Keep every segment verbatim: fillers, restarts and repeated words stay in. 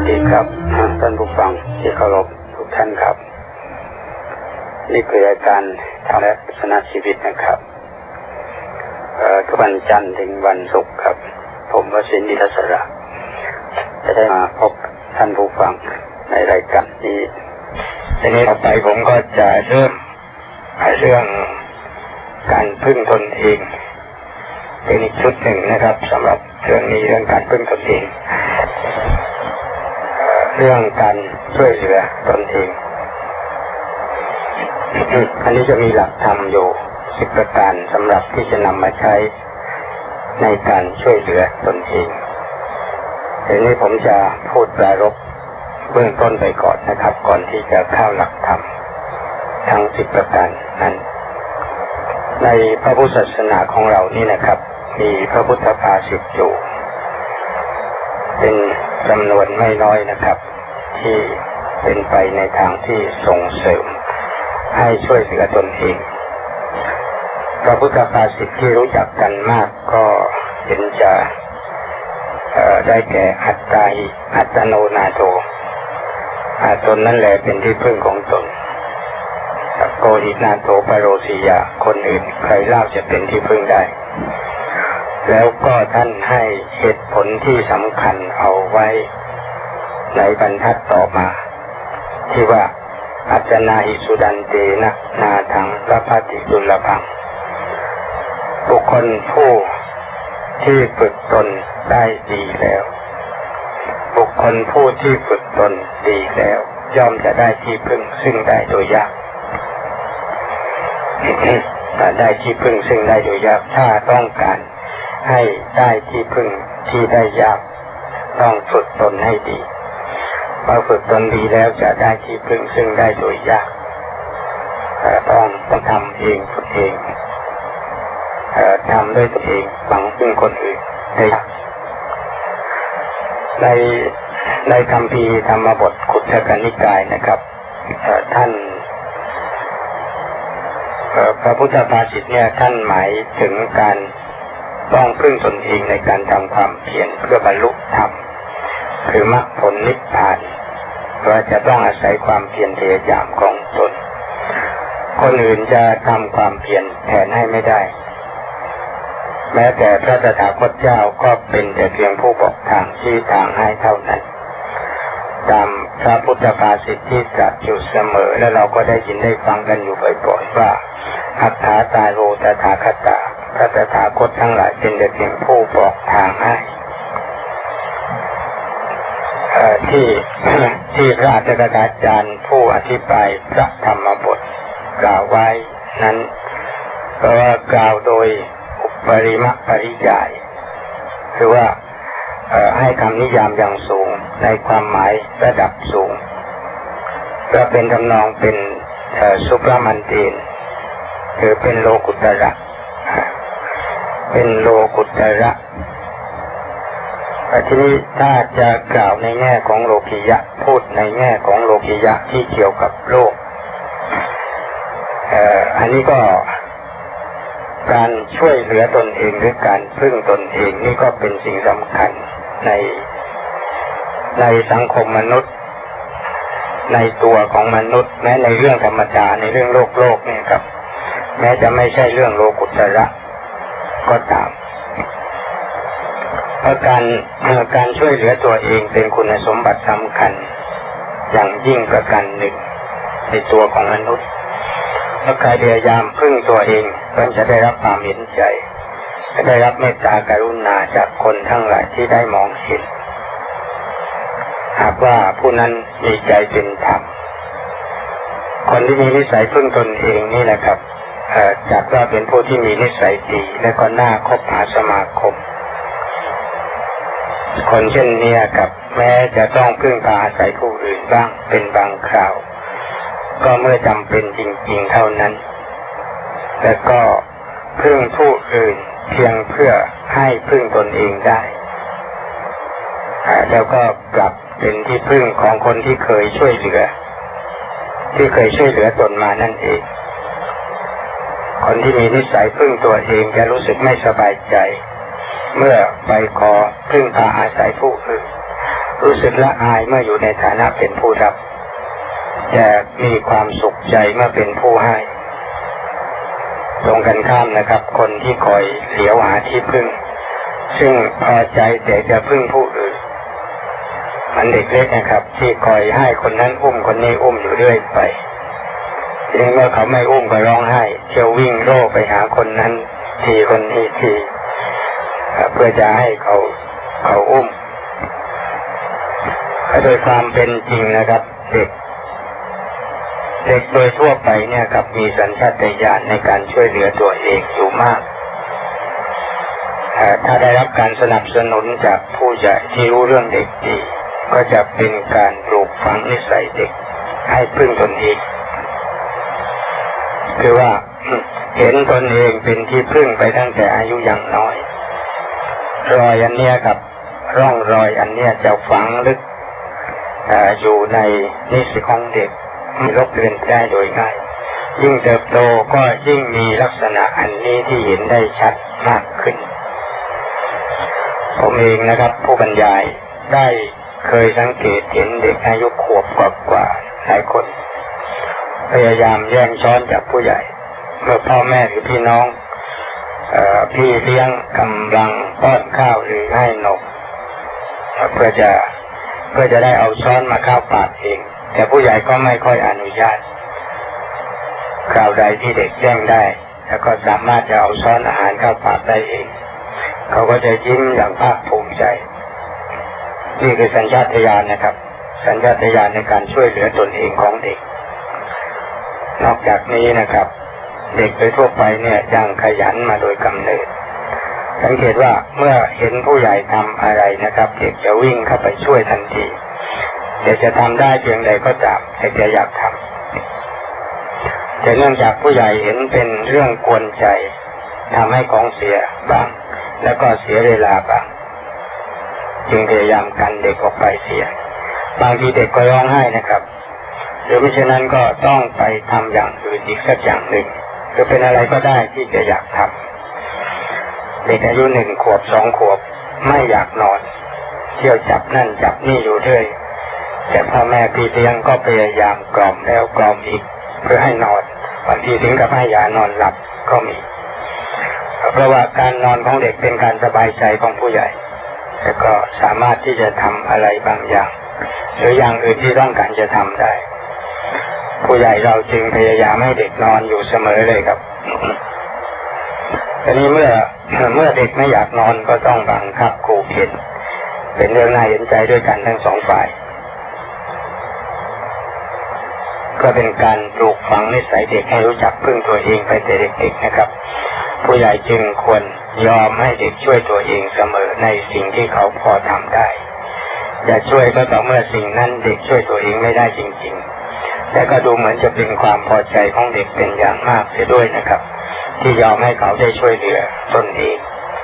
ดีครับท่านผู้ฟังที่เคารพทุกท่านครับนี่คือรายการธรรมและศาสนาชีวิตนะครับทุกวันจันทร์ถึงวันศุกร์ครับผมวสินทร์ ดิษฐสระจะได้มาพบท่านผู้ฟังในรายการนี้ทีนี้ต่อไปผมก็จะเริ่มเรื่องการพึ่งตนเองเป็นอีกชุดหนึ่งนะครับสำหรับเรื่องนี้เรื่องการพึ่งตนเองเรื่องการช่วยเหลือตนเองอันนี้จะมีหลักธรรมอยู่สิบประการสำหรับที่จะนำมาใช้ในการช่วยเหลือตนเองทีนี้ผมจะพูดปรารภเบื้องต้นไปก่อนนะครับก่อนที่จะเข้าหลักธรรมทั้งสิบประการนั้นในพระพุทธศาสนาของเรานี่นะครับมีพระพุทธภาษิตอยู่เป็นจำนวนไม่น้อยนะครับที่เป็นไปในทางที่ส่งเสริมให้ช่วยเหลือตนเองพระพุทธภาษิตที่รู้จักกันมากก็เห็นจะได้แก่อัตตาหิอัตโนนาโถตนนั่นแหละเป็นที่พึ่งของตนโกหินาโถปโรสิยาคนอื่นใครเล่าจะเป็นที่พึ่งได้แล้วก็ท่านให้เหตุผลที่สำคัญเอาไว้ในบรรทัดต่อมาที่ว่าอัจจนาหิสุดันเตนะนาถังละภัติดุลภังบุคคลผู้ที่ฝึกตนได้ดีแล้วบุคคลผู้ที่ฝึกตนดีแล้วย่อมจะได้ที่พึ่งซึ่งได้โดยยากได้ที่พึ่งซึ่งได้โดยยากถ้าต้องการให้ได้ที่พึ่งที่ได้ยากต้องฝึกตนให้ดีพอฝึกตนดีแล้วจะได้ที่พึ่งซึ่งได้โดยยากต้องต้องทำเองฝึกเองทำด้วยตัวเองหวังพึ่งคนอื่นได้ยากในในคัมภีร์ธรรมบทขุททกนิกายนะครับท่านพระพุทธภาษิตเนี่ยท่านหมายถึงการต้องพึ่งตนเองในการทำความเพียรเพื่อบรรลุธรรมคือมรรคผลนิพพานว่าจะต้องอาศัยความเพียรพยายามของตนคนอื่นจะทำความเพียรแทนให้ไม่ได้แม้แต่พระตถาคตเจ้าก็เป็นแต่เพียงผู้บอกทางชี้ทางให้เท่านั้นตามพระพุทธภาษิตที่ตรัสอยู่เสมอและเราก็ได้ยินได้ฟังกันอยู่บ่อยๆว่าอัตถาตาโรตถาคตาพระตถาคตทั้งหลายเป็นแต่เพียงผู้บอกทางให้ที่ที่พระอัฏฐกถาจารย์ผู้อธิบายพระธรรมบทกล่าวไว้นั้นก็ว่ากล่าวโดยอุปริมปริยายคือว่าให้คำนิยามอย่างสูงในความหมายระดับสูงก็เป็นทำนองเป็นสุปรมันเตนคือเป็นโลกุตระเป็นโลกุตระทีนี้ถ้าจะกล่าวในแง่ของโลกิยะพูดในแง่ของโลกิยะที่เกี่ยวกับโลกอันนี้ก็การช่วยเหลือตนเองหรือการพึ่งตนเองนี่ก็เป็นสิ่งสำคัญในในสังคมมนุษย์ในตัวของมนุษย์แม้ในเรื่องธรรมดาในเรื่องโลกโลกนี่ครับแม้จะไม่ใช่เรื่องโลกุตระก็ตามเพราะการการช่วยเหลือตัวเองเป็นคุณสมบัติสำคัญอย่างยิ่งประการหนึ่งในตัวของมนุษย์ถ้าใครพยายามพึ่งตัวเองก็จะได้รับความเห็นใจได้รับเมตตากรุณาจากคนทั้งหลายที่ได้มองเห็นหากว่าผู้นั้นมีใจเป็นธรรมคนที่มีนิสัยพึ่งตนเองนี่แหละครับจัดว่าเป็นผู้ที่มีนิสัยดีและก็น่าคบหาสมาคมคนเช่นนี้กับแม้จะต้องพึ่งพาอาศัยผู้อื่นบ้างเป็นบางคราวก็เมื่อจำเป็นจริงๆเท่านั้นแต่ก็พึ่งผู้อื่นเพียงเพื่อให้พึ่งตนเองได้แล้วก็กลับเป็นที่พึ่งของคนที่เคยช่วยเหลือที่เคยช่วยเหลือตนมานั่นเองคนที่มีนิสัยพึ่งตัวเองจะรู้สึกไม่สบายใจเมื่อไปขอพึ่งพาอาศัยผู้อื่นรู้สึกละอายเมื่ออยู่ในฐานะเป็นผู้รับแต่มีความสุขใจเมื่อเป็นผู้ให้ตรงกันข้ามนะครับคนที่คอยเหลียวหาที่พึ่งซึ่งพอใจแต่จะพึ่งผู้อื่นมันเด็กเล็กนะครับที่คอยให้คนนั้นอุ้มคนนี้อุ้มอยู่เรื่อยไปทีนี้เมื่อเขาไม่อุ้มก็ร้องไห้เที่ยววิ่งโร่ไปหาคนนั้นทีคนนี้ทีเพื่อจะให้เขาเขาอุ้มโดยความเป็นจริงนะครับเด็กเด็กโดยทั่วไปเนี่ยครับมีสัญชาตญาณในการช่วยเหลือตัวเองอยู่มากถ้าได้รับการสนับสนุนจากผู้ใหญ่ที่รู้เรื่องเด็กดีก็จะเป็นการปลูกฝังนิสัยเด็กให้พึ่งตนเองคือว่าเห็นตนเองเป็นที่พึ่งไปตั้งแต่อายุยังน้อยรอยอันเนี้ยครับร่องรอยอันเนี้ยจะฝังลึกอยู่ในนิสัยของเด็กไม่ลบเลือนได้โดยง่ายยิ่งเติบโตก็ยิ่งมีลักษณะอันนี้ที่เห็นได้ชัดมากขึ้นผมเองนะครับผู้บรรยายได้เคยสังเกตเห็นเด็กอายุขวบกว่าๆหลายคนพยายามแย่งช้อนจากผู้ใหญ่เมื่อพ่อแม่หรือพี่น้องเอ่อพี่เลี้ยงกำลังป้อนข้าวหรือให้นมเพื่อจะเพื่อจะได้เอาช้อนมาเข้าปากเองแต่ผู้ใหญ่ก็ไม่ค่อยอนุญาตคราวใดที่เด็กแย่งได้แล้วก็สามารถจะเอาช้อนอาหารเข้าปากได้เองเขาก็จะยิ้มอย่างภาคภูมิใจนี่คือสัญชาตญาณนะครับสัญชาตญาณในการช่วยเหลือตนเองของเด็กนอกจากนี้นะครับเด็กโดยทั่วไปเนี่ยยังขยันมาโดยกำเนิดสังเกตว่าเมื่อเห็นผู้ใหญ่ทำอะไรนะครับเด็กจะวิ่งเข้าไปช่วยทันทีเด็กจะทำได้เพียงใดก็ตามเด็กจะอยากทำแต่เนื่องจากผู้ใหญ่เห็นเป็นเรื่องกวนใจทำให้ของเสียบ้างแล้วก็เสียเวลาบ้างจึงพยายามกันเด็กออกไปเสียบางทีเด็กก็ร้องไห้นะครับหรือไม่เช่นนั้นก็ต้องไปทำอย่างอื่นอีกสักอย่างหนึ่งหรือเป็นอะไรก็ได้ที่จะอยากทำเด็กอายุหนึ่งขวบสองขวบไม่อยากนอนเที่ยวจับนั่นจับนี่อยู่เรื่อยแต่พ่อแม่พี่เลี้ยงก็พยายามกล่อมแล้วกล่อมอีกเพื่อให้นอนบางทีถึงกับให้ยานอนหลับก็มีเพราะว่าการนอนของเด็กเป็นการสบายใจของผู้ใหญ่แล้วก็สามารถที่จะทำอะไรบางอย่างหรืออย่างอื่นที่ต้องการจะทำได้ผู้ใหญ่เราจึงพยายามให้เด็กนอนอยู่เสมอเลยครับทีนี้เมื่อเมื่อเด็กไม่อยากนอนก็ต้องบังคับขู่เข็นเป็นเรื่องน่าเห็นใจด้วยกันทั้งสองฝ่ายก็เป็นการปลูกฝังนิสัยเด็กให้รู้จักพึ่งตัวเองไปแต่เด็กๆนะครับผู้ใหญ่จึงควรยอมให้เด็กช่วยตัวเองเสมอในสิ่งที่เขาพอทำได้อย่าช่วยก็ต่อเมื่อสิ่งนั้นเด็กช่วยตัวเองไม่ได้จริงๆแต่ก็ดูเหมือนจะเป็นความพอใจของเด็กเป็นอย่างมากเสียด้วยนะครับที่ยอมให้เขาได้ช่วยเหลือตนเอง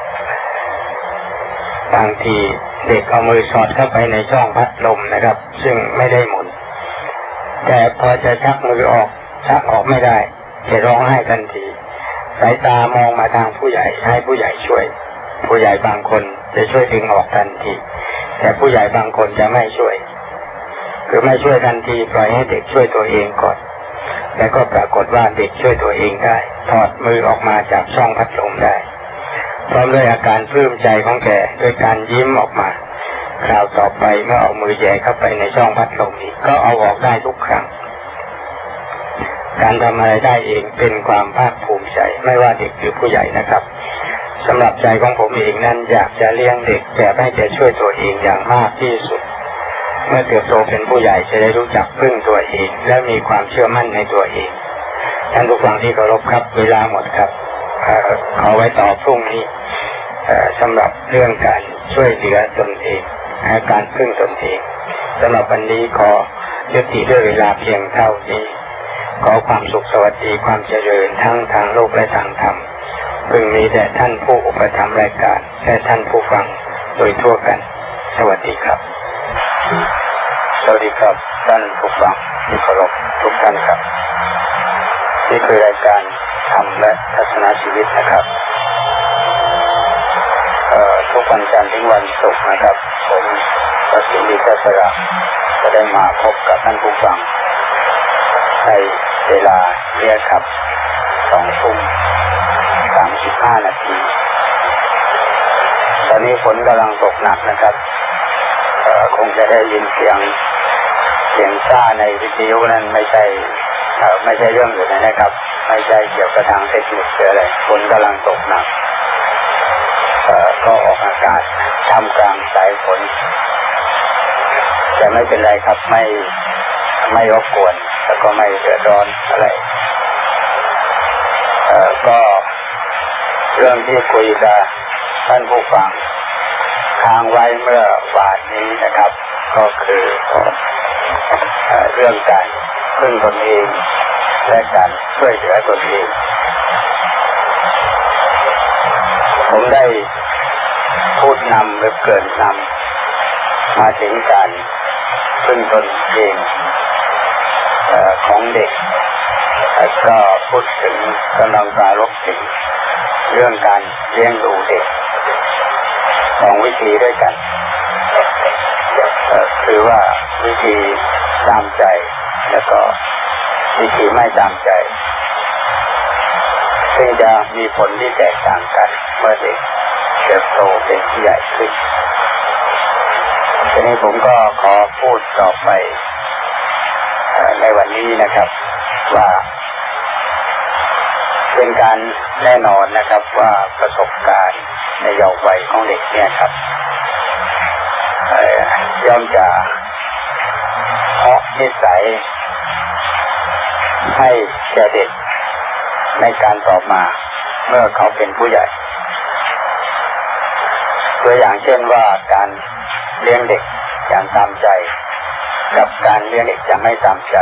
บางทีเด็กเอามือสอดเข้าไปในช่องพัดลมนะครับซึ่งไม่ได้หมุนแต่พอจะชักมือออกชักออกไม่ได้จะร้องไห้ทันทีสายตามองมาทางผู้ใหญ่ให้ผู้ใหญ่ช่วยผู้ใหญ่บางคนจะช่วยดึงออกทันทีแต่ผู้ใหญ่บางคนจะไม่ช่วยคือไม่ช่วยทันทีปล่อยให้เด็กช่วยตัวเองก่อนแล้วก็ปรากฏว่าเด็กช่วยตัวเองได้ถอดมือออกมาจากช่องพัดลมได้พร้อมด้วยอาการปลื้มใจของแกด้วยการยิ้มออกมาคราวต่อไปเมื่อเอามือแย่เข้าไปในช่องพัดลมอีกก็เอาออกได้ทุกครั้งการทำอะไรได้เองเป็นความภาคภูมิใจไม่ว่าเด็กหรือผู้ใหญ่นะครับสำหรับใจของผมเองนั้นอยากจะเลี้ยงเด็กแบบให้แกช่วยตัวเองอย่างมากที่สุดเมื่อเติบโตเป็นผู้ใหญ่จะได้รู้จักพึ่งตัวเองและมีความเชื่อมั่นในตัวเองท่านผู้ฟังที่เคารพครับเวลาหมดครับเอาไว้ต่อพรุ่งนี้สำหรับเรื่องการช่วยเหลือตนเองการพึ่งตนเองสำหรับวันนี้ขอยุติด้วยเวลาเพียงเท่านี้ขอความสุขสวัสดีความเจริญทั้งทางโลกและทางธรรมพึงมีแด่ท่านผู้อุปถัมภ์รายการและท่านผู้ฟังโดยทั่วกันสวัสดีครับสวัสดีครับท่านผู้ฟังที่เคารพทุกท่านครับนี่คือรายการธรรมและทัศนชีวิตนะครับทุกวันจันทร์ถึงวันศุกร์นะครับผมพระสิริกัสระก็ได้มาพบกับท่านผู้ฟังในเวลาเรียกครับสองทุ่มสามสิบห้านาทีตอนนี้ฝนกำลังตกหนักนะครับคงจะได้ยินเสียงเสียงซ่าในวิทยุนั้นไม่ใช่ไม่ใช่เรื่องอื่นนะครับไม่ใช่เกี่ยวกับทางเทคนิคหรืออะไรฝนกำลังตกหนักก็ออกอากาศท่ามกลางสายฝนแต่ไม่เป็นไรครับไม่ไม่รบกวนแล้วก็ไม่เดือดร้อนอะไรเอ่อก็เรื่องที่คุยกับท่านผู้ฟังค้างไว้เมื่อวานนี้นะครับก็คือเอ่อเรื่องการพึ่งตนเองและการช่วยเหลือตนเองผมได้พูดนำหรือเกริ่นนำมาถึงการพึ่งตนเองเอ่อของเด็กแล้วก็พูดถึงกำลังปรารภถึงเรื่องการเลี้ยงดูเด็กสองวิธีด้วยกันคือว่าวิธีตามใจแล้วก็วิธีไม่ตามใจซึ่งจะมีผลที่แตกต่างกันเมื่อเด็กเติบโตเป็นผู้ใหญ่ขึ้นทีนี้ผมก็ขอพูดต่อไปในวันนี้นะครับว่าเป็นการแน่นอนนะครับว่าประสบการณ์ในเยาว์วัยของเด็กเนี่ยครับย่อมจะเพาะนิสัยให้แก่เด็กในการต่อมาเมื่อเขาเป็นผู้ใหญ่ตัวอย่างเช่นว่าการเลี้ยงเด็กอย่างตามใจกับการเลี้ยงเด็กอย่างไม่ตามใจ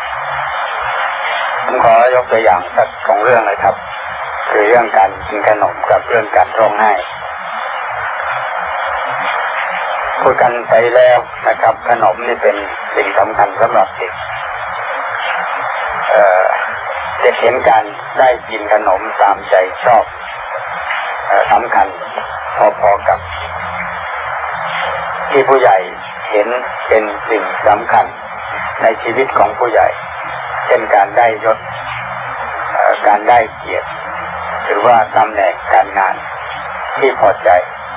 ผมขอยกตัวอย่างสักสองเรื่องเลยครับคือเรื่องการกินขนมกับเรื่องการร้องไห้พูดกันไปแล้วนะครับขนมนี่เป็นสิ่งสำคัญสำหรับเด็กเอ่อเด็กเห็นการได้กินขนมตามใจชอบเอ่อสำคัญพอๆกับที่ผู้ใหญ่เห็นเป็นสิ่งสำคัญในชีวิตของผู้ใหญ่เช่นการได้ยศการได้เกียรติหรือว่าตำแหน่งการงานที่พอใจ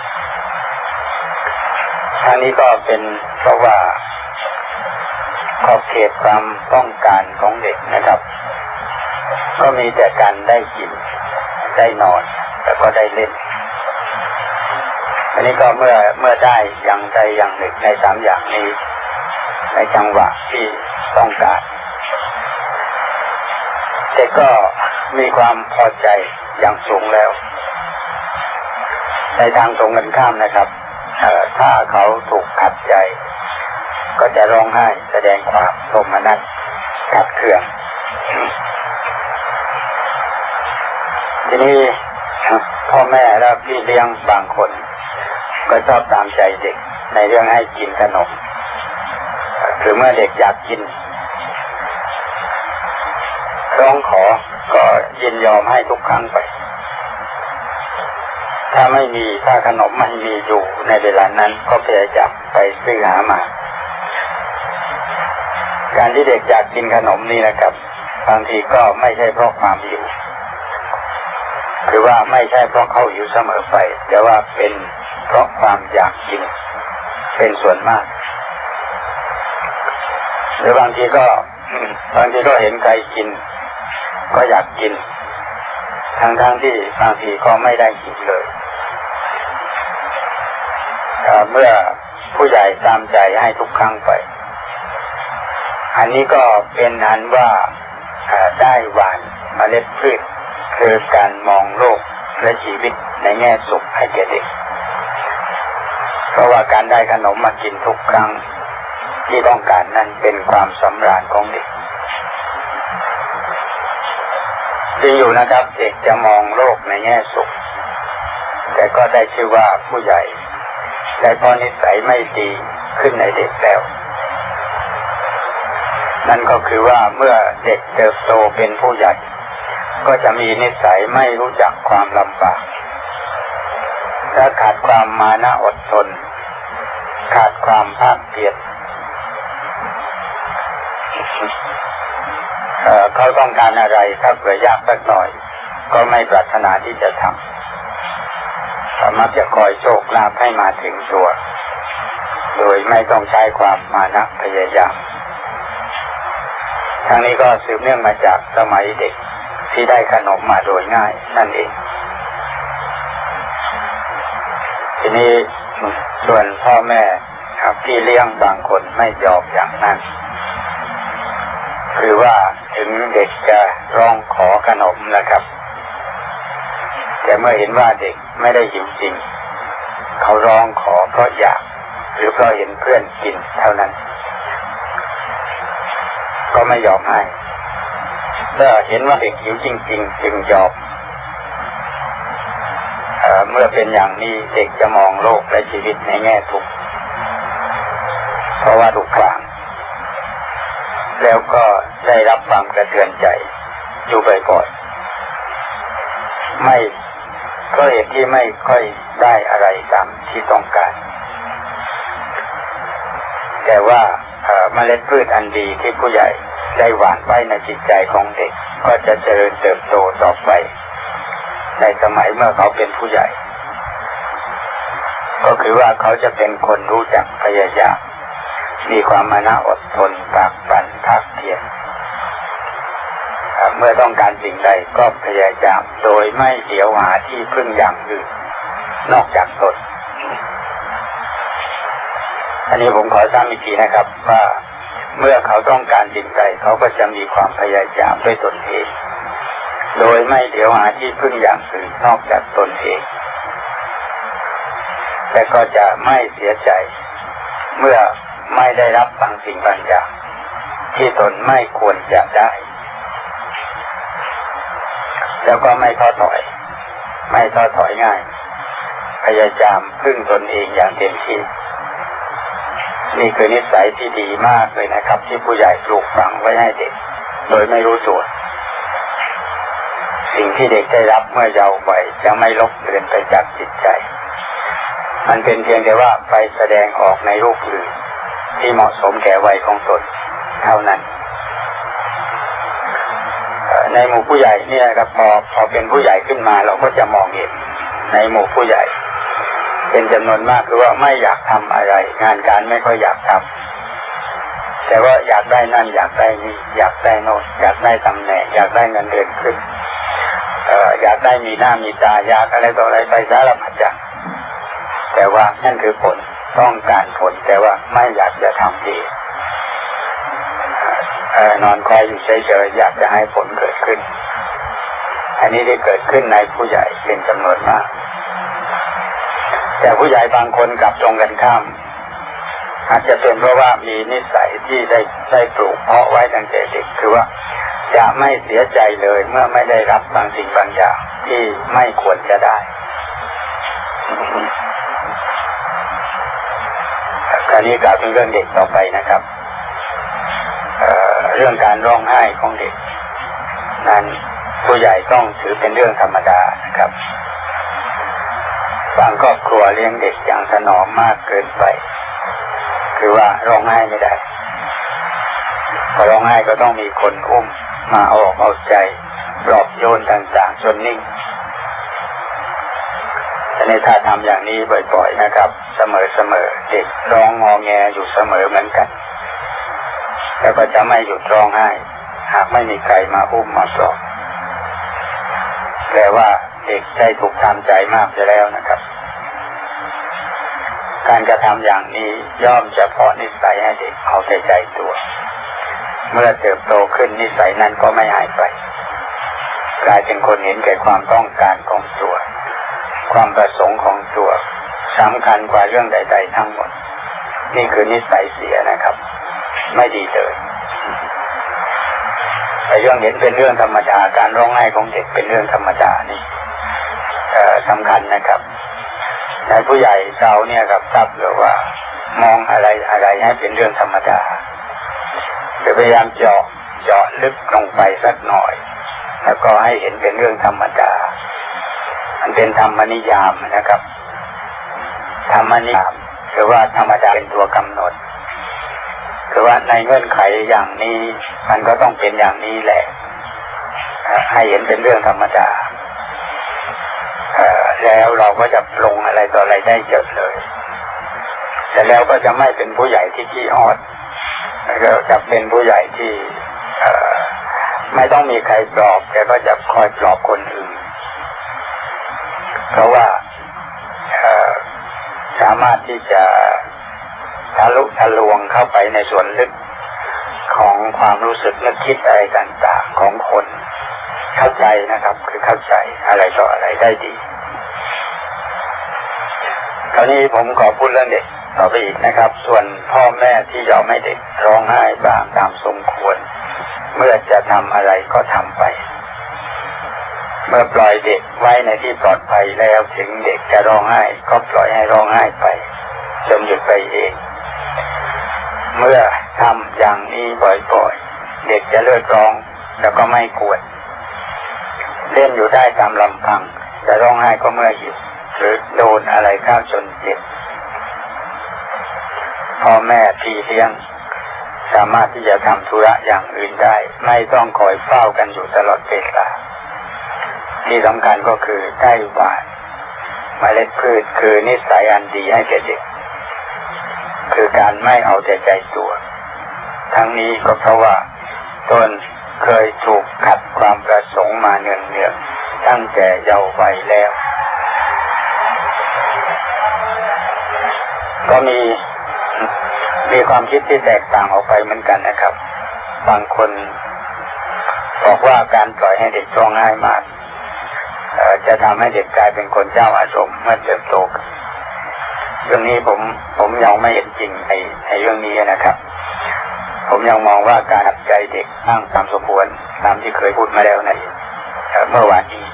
ทั้งนี้ก็เป็นเพราะว่าขอบเขตความต้องการของเด็กนะครับก็มีแต่การได้กินได้นอนแล้วก็ได้เล่นอันนี้ก็เมื่อเมื่อได้อย่างใดอย่างหนึ่งในสามอย่างนี้ในจังหวะที่ต้องการเด็กก็มีความพอใจอย่างสูงแล้วในทางตรงกันข้ามนะครับถ้าเขาถูกขัดใจก็จะร้องไห้แสดงความโทมนัสขัดเคืองทีนี้พ่อแม่และพี่เลี้ยงบางคนก็ชอบตามใจเด็กในเรื่องให้กินขนมคือเมื่อเด็กอยากกินร้องขอก็ยินยอมให้ทุกครั้งไปถ้าไม่มีถ้าขนมไม่มีอยู่ในเวลานั้นก็พยายามไปซื้อหามาการที่เด็กอยากกินขนมนี่นะครับบางทีก็ไม่ใช่เพราะความหิวหรือว่าไม่ใช่เพราะเขาหิวเสมอไปแต่ว่าเป็นเพราะความอยากกินเป็นส่วนมากหรือบางทีก็บางทีก็เห็นใครกินก็อยากกินทั้งๆ ท, ที่บางทีก็ไม่ได้กินเลยเมื่อผู้ใหญ่ตามใจให้ทุกครั้งไปอันนี้ก็เป็นอันว่าได้หว่านเมล็ดพืชคือการมองโลกและชีวิตในแง่สุขให้แก่เด็กเพราะว่าการได้ขนมมากินทุกครั้งที่ต้องการนั้นเป็นความสำราญของเด็กจริงอยู่นะครับเด็กจะมองโลกในแง่สุขแต่ก็ได้ชื่อว่าผู้ใหญ่ได้พอนิสัยไม่ดีขึ้นในเด็กแล้วนั่นก็คือว่าเมื่อเด็กเติบโตเป็นผู้ใหญ่ก็จะมีนิสัยไม่รู้จักความลำบากถ้าขาดความมานะอดทนขขาดความภาคเพียรเอ่อเขาต้องการอะไรถ้าเผื่อยากสักหน่อยก็ไม่ปรารถนาที่จะทำมักจะคอยโชคลาภให้มาถึงตัวโดยไม่ต้องใช้ความมานะพยายามทั้งนี้ก็สืบเนื่องมาจากสมัยเด็กที่ได้ขนมมาโดยง่ายนั่นเองทีนี้ส่วนพ่อแม่พี่เลี้ยงบางคนไม่ยอมอย่างนั้นคือว่าถึงเด็กจะร้องขอขนมนะครับแต่เมื่อเห็นว่าเด็กไม่ได้หิวจริงเขาร้องขอเพราะอยากหรือเพราะเห็นเพื่อนกินเท่านั้นก็ไม่ยอมให้เมื่อเห็นว่าเด็กหิวจริงๆจึงยอมเอ่อเมื่อเป็นอย่างนี้เด็กจะมองโลกและชีวิตในแง่ทุกข์เพราะว่าถูกขวางแล้วก็ได้รับความกระเทือนใจอยู่บ่อยๆไม่ก็เหตุที่ไม่ค่อยได้อะไรตามที่ต้องการแต่ว่าเมล็ดพืชอันดีที่ผู้ใหญ่ได้หว่านไว้ในจิตใจของเด็กก็จะเจริญเติบโตต่อไปในสมัยเมื่อเขาเป็นผู้ใหญ่ก็คือว่าเขาจะเป็นคนรู้จักพยายามมีความมานะอดทนปากปั่นภาคเพียรเมื่อต้องการสิ่งใดก็พยายามโดยไม่เดี๋ยวหาที่พึ่งอย่างอื่นนอกจากตนอันนี้ผมขอย้ำอีกทีนะครับว่าเมื่อเขาต้องการสิ่งใดเขาก็จะมีความพยายามด้วยตนเองโดยไม่เดี๋ยวหาที่พึ่งอย่างอื่นนอกจากตนเองแต่ก็จะไม่เสียใจเมื่อไม่ได้รับบางสิ่งบางอย่างที่ตนไม่ควรจะได้แล้วก็ไม่ท้อถอยไม่ท้อถอยง่ายพยายามพึ่งตนเองอย่างเต็มที่นี่คือนิสัยที่ดีมากเลยนะครับที่ผู้ใหญ่ปลูกฝังไว้ให้เด็กโดยไม่รู้ตัวสิ่งที่เด็กได้รับเมื่อเยาว์วัยจะไม่ลบเลือนไปจากจิตใจมันเป็นเพียงแต่ว่าไปแสดงออกในรูปอื่นที่เหมาะสมแก่วัยของตนเท่านั้นในหมู่ผู้ใหญ่เนี่ยครับพอพอเป็นผู้ใหญ่ขึ้นมาเราก็จะมองเห็นในหมู่ผู้ใหญ่เป็นจำนวนมากคือว่าไม่อยากทำอะไรงานการไม่ค่อยอยากทำแต่ว่าอยากได้นั่นอยากได้นี่อยากได้โน่นอยากได้ตำแหน่งอยากได้เงินเดือนขึ้นเอ่ออยากได้มีหน้ามีตาอยากอะไรต่ออะไรไปสารพัดอย่างแต่ว่านั่นคือผลต้องการผลแต่ว่าไม่อยากจะทำดีนอนคอยอยู่เฉยๆอยากจะให้ผลเกิดขึ้นอันนี้ได้เกิดขึ้นในผู้ใหญ่เป็นจำนวนมากแต่ผู้ใหญ่บางคนกลับตรงกันข้ามอาจจะเป็นเพราะว่ามีนิสัยที่ได้ได้ปลูกเพาะไว้ตั้งแต่เด็กคือว่าจะไม่เสียใจเลยเมื่อไม่ได้รับบางสิ่งบางอย่างที่ไม่ควรจะได้คราวนี้กล่าวถึงเรื่องเด็กต่อไปนะครับ เอ่อ เรื่องการร้องไห้ของเด็กนั้นผู้ใหญ่ต้องถือเป็นเรื่องธรรมดานะครับบางครอบครัวเลี้ยงเด็กอย่างถนอมมากเกินไปคือว่าร้องไห้ไม่ได้พอร้องไห้ก็ต้องมีคนอุ้มมาเอาออกเอาใจปลอบโยนต่างๆจนนิ่งแต่ในถ้าทำอย่างนี้บ่อยๆนะครับเสมอๆเด็กร้องงอแงอยู่เสมอเหมือนกันแล้วก็จะไม่หยุดร้องไห้หากไม่มีใครมาอุ้มมาปลอบแปลว่าเด็กได้ถูกทำใจมากไปแล้วนะครับการกระทำอย่างนี้ย่อมจะเพาะนิสัยให้เด็กเอาใจใจตัวเมื่อเติบโตขึ้นนิสัยนั้นก็ไม่หายไปกลายเป็นคนเห็นแก่ความต้องการของตัวความประสงค์ของตัวสำคัญกว่าเรื่องใดๆทั้งหมดนี่คือนิสัยเสียนะครับไม่ดีเลยแต่เรื่องเห็นเป็นเรื่องธรรมดาการร้องไห้ของเด็กเป็นเรื่องธรรมดานี่สำคัญนะครับในผู้ใหญ่เราเนี่ยครับทราบหรือว่ามองอะไรอะไรให้เป็นเรื่องธรรมดาจะพยายามเจาะเจาะลึกลงไปสักหน่อยแล้วก็ให้เห็นเป็นเรื่องธรรมดามันเป็นธรรมนิยามนะครับธรรมนิยามคือว่าธรรมดาเป็นตัวกำหนดคือว่าในเงื่อนไขอย่างนี้มันก็ต้องเป็นอย่างนี้แหละให้เห็นเป็นเรื่องธรรมดาแล้วเราก็จะปรุงอะไรต่ออะไรได้เยอะเลยแต่แล้วก็จะไม่เป็นผู้ใหญ่ที่ขี้อ้อนแล้วก็จะเป็นผู้ใหญ่ที่ไม่ต้องมีใครปลอบแกก็จะคอยปลอบคนอื่นเพราะว่าสามารถที่จะทะลุทะลวงเข้าไปในส่วนลึกของความรู้สึกนึกคิดอะไรต่างๆของคนเข้าใจนะครับคือเข้าใจอะไรต่ออะไรได้ดีคราวนี้ผมขอพูดเรื่องเด็กต่อไปอีกนะครับส่วนพ่อแม่ที่ยอมให้เด็กร้องไห้บ้างตามสมควรเมื่อจะทำอะไรก็ทำไปเมื่อปล่อยเด็กไว้ในที่ปลอดภัยแล้วถึงเด็กจะร้องไห้ก็ปล่อยให้ร้องไห้ไปจนหยุดไปเองเมื่อทำอย่างนี้บ่อยๆเด็กจะเลิกร้องแล้วก็ไม่กวนเล่นอยู่ได้ตามลำพังจะร้องไห้ก็เมื่อหิวหรือโดนอะไรเข้าจนเจ็บพ่อแม่พี่เลี้ยงสามารถที่จะทำธุระอย่างอื่นได้ไม่ต้องคอยเฝ้ากันอยู่ตลอดเวลาที่สำคัญก็คือได้หว่านเมล็ดพืชคือนิสัยอันดีให้แก่เด็กคือการไม่เอาแต่ใจตัวทั้งนี้ก็เพราะว่าตนเคยถูกขัดความประสงค์มาเนืองๆตั้งแต่เยาว์วัยแล้วก็มีมีความคิดที่แตกต่างออกไปเหมือนกันนะครับบางคนบอกว่าการปล่อยให้เด็กร้องไห้มากจะทำให้เด็กกลายเป็นคนเจ้าอารมณ์เมื่อเติบโตเรื่องนี้ผมผมยังไม่เห็นจริงในในเรื่องนี้นะครับผมยังมองว่าการหัดใจเด็กตั้งตามสมควรตามที่เคยพูดมาแล้วในเมื่อวานนี้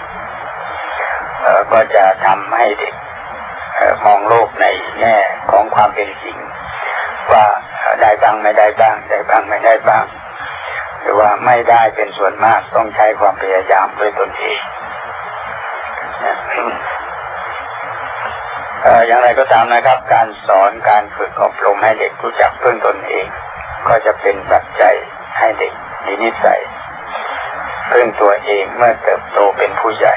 ก็จะทำให้เด็กมองโลกในแง่ของความเป็นจริงว่าได้บ้างไม่ได้บ้างได้บ้างไม่ได้บ้างหรือว่าไม่ได้เป็นส่วนมากต้องใช้ความพยายามด้วยตนเองอย่างไรก็ตามนะครับการสอนการฝึกอบรมให้เด็กรู้จักพึ่งตนเองก็จะเป็นปัจจัยให้เด็กมีนิสัยพึ่งตัวเองเมื่อเติบโตเป็นผู้ใหญ่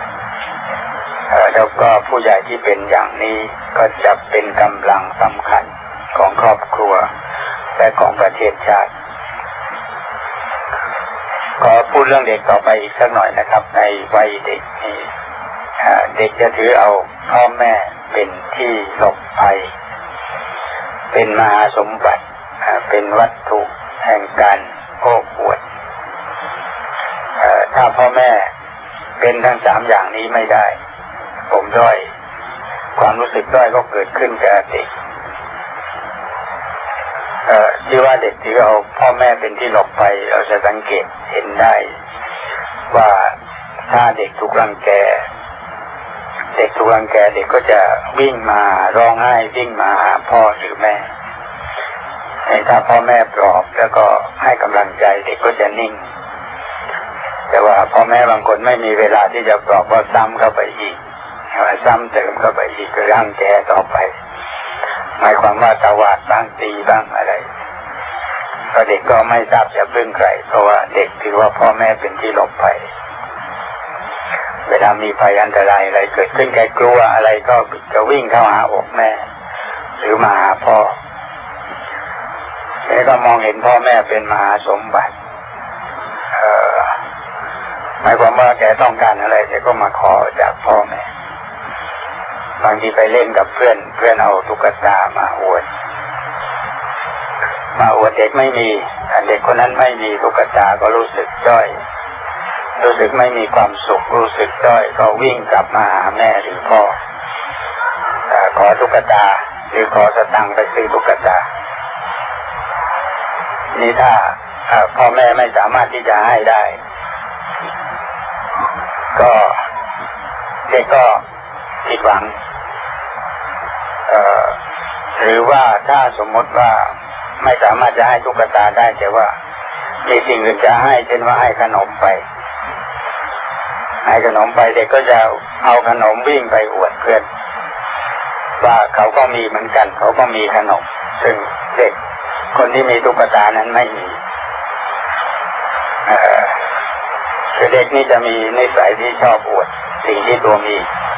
แล้วก็ผู้ใหญ่ที่เป็นอย่างนี้ก็จะเป็นกำลังสำคัญของครอบครัวและของประเทศชาติขอพูดเรื่องเด็กต่อไปอีกสักหน่อยนะครับในวัยเด็กนี้เด็กจะถือเอาพ่อแม่เป็นที่หลบภัยเป็นมหาสมบัติเป็นวัตถุแห่งการโอ้อวดถ้าพ่อแม่เป็นทั้งสามอย่างนี้ไม่ได้ผมด้อยความรู้สึกด้อยก็เกิดขึ้นกับเด็กที่ว่าเด็กที่เอาพ่อแม่เป็นที่หลบภัยเราจะสังเกตเห็นได้ว่าถ้าเด็กถูกรังแกเด็กถูกรังแกเด็กก็จะวิ่งมาร้องไห้วิ่งมาหาพ่อหรือแม่ถ้าพ่อแม่ปลอบแล้วก็ให้กำลังใจเด็กก็จะนิ่งแต่ว่าพ่อแม่บางคนไม่มีเวลาที่จะปลอบก็ซ้ำเข้าไปอีกซ้ำเติมเข้าไปอีกก็รังแกต่อไปหมายความว่าตวาดบ้างตีบ้างอะไรก็เด็กก็ไม่ทราบจะพึ่งใครเพราะว่าเด็กถือว่าพ่อแม่เป็นที่หลบภัยเวลามีภัยอันตรายอะไรเกิดขึ้นแกกลัวอะไรก็จะวิ่งเข้าหาอกแม่หรือมาหาพ่อแกก็มองเห็นพ่อแม่เป็นมหาสมบัติหมายความว่าแกต้องการอะไรแกก็มาขอจากพ่อแม่บางทีไปเล่นกับเพื่อนเพื่อนเอาตุ๊กตามาอวดมาอวดเด็กไม่มีเด็กคนนั้นไม่มีตุ๊กตาก็รู้สึกด้อยรู้สึกไม่มีความสุขรู้สึกด้อยก็วิ่งกลับมาหาแม่หรือพ่อขอตุ๊กตาหรือขอสตังค์ไปซื้อตุ๊กตานี่ถ้าพ่อแม่ไม่สามารถที่จะให้ได้ก็เด็กก็ผิดหวังหรือว่าถ้าสมมติว่าไม่สามารถจะให้ตุ๊กตาได้แต่ว่ามีสิ่งอื่นจะให้เช่นว่าให้ขนมไปให้ขนมไปเด็กก็จะเอาขนมวิ่งไปอวดเพื่อนว่าเขาก็มีเหมือนกันเขาก็มีขนมซึ่งเด็กคนที่มีตุ๊กตานั้นไม่มีคือเด็กนี่จะมีนิสัยที่ชอบอวดสิ่งที่ตัวมี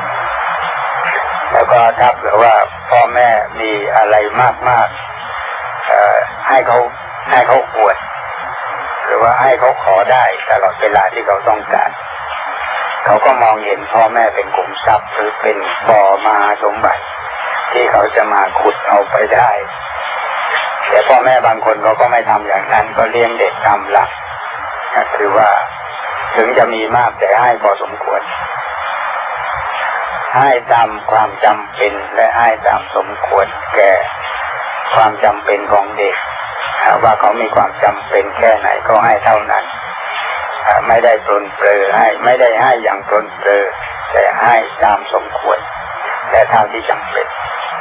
แล้วก็ถ้าเผื่อว่าพ่อแม่มีอะไรมากๆให้เขาให้เขาอวดหรือว่าให้เขาขอได้ตลอดเวลาที่เขาต้องการเขาก็มองเห็นพ่อแม่เป็นกลุ่มทรัพย์หรือเป็นบ่อมหาสมบัติที่เขาจะมาขุดเอาไปได้แต่พ่อแม่บางคนเขาก็ไม่ทำอย่างนั้นก็เลี้ยงเด็กตามหลักคือว่าถึงจะมีมากแต่ให้พอสมควรให้ตามความจำเป็นและให้ตามสมควรแก่ความจำเป็นของเด็กว่าเขามีความจำเป็นแค่ไหนก็ให้เท่านั้นไม่ได้ปรนเปรอให้ไม่ได้ให้อย่างปรนเปรอแต่ให้ตามสมควรแต่เท่าที่จำเป็น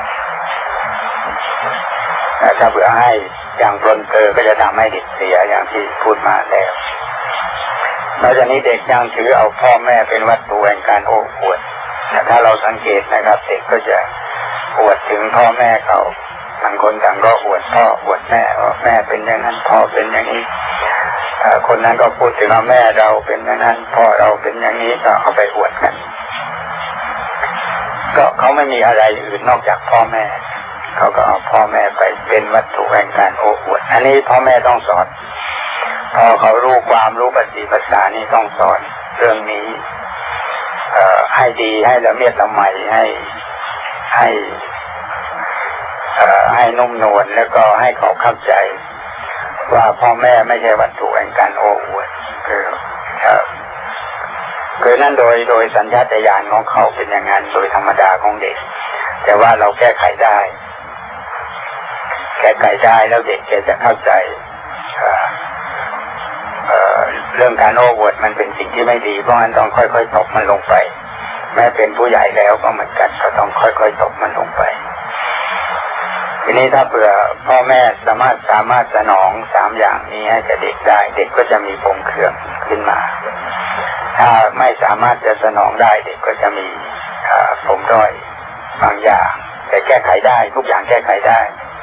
ถ้าเผื่อให้อย่างปรนเปรอก็จะทำให้เด็กเสียอย่างที่พูดมาแล้วนอกจากนี้เด็กยังถือเอาพ่อแม่เป็นวัตถุแห่งการโอ้อวดถ้าเราสังเกตนะครับเด็กก็จะอวดถึงพ่อแม่เขาต่างคนต่างก็อวดพ่ออวดแม่ว่าแม่เป็นอย่างนั้นพ่อเป็นอย่างนี้คนนั้นก็พูดถึงว่าแม่เราเป็นอย่างนั้นพ่อเราเป็นอย่างนี้ก็เอาไปอวดกันก็เขาไม่มีอะไรอื่นนอกจากพ่อแม่เขาก็เอาพ่อแม่ไปเป็นวัตถุแห่งการโอ้อวดอันนี้พ่อแม่ต้องสอนพอเขารู้ความรู้ปฏิปทานี่ต้องสอนเรื่องนี้ให้ดีให้ละเมียดละไมให้ให้ให้นุ่มนวลแล้วก็ให้เขาเข้าใจว่าพ่อแม่ไม่ใช่วัตถุแห่งการโอ้อวดคือคือนั่นโดยโดยสัญชาตญาณของเขาเป็นอย่างนั้นโดยธรรมดาของเด็กแต่ว่าเราแก้ไขได้แก้ไขได้แล้วเด็กจะเข้าใจเรื่องการโอ้อวดมันเป็นสิ่งที่ไม่ดีเพราะฉะนั้นต้องค่อยๆตบมันลงไปแม้เป็นผู้ใหญ่แล้วก็เหมือนกันก็ต้องค่อยๆตบมันลงไปทีนี้ถ้าเผื่อพ่อแม่สามารถสามารถสนองสามอย่างนี้ให้กับเด็กได้เด็กก็จะมีปมเคืองขึ้นมาถ้าไม่สามารถจะสนองได้เด็กก็จะมีปมด้อยบางอย่างแต่แก้ไขได้ทุกอย่างแก้ไขได้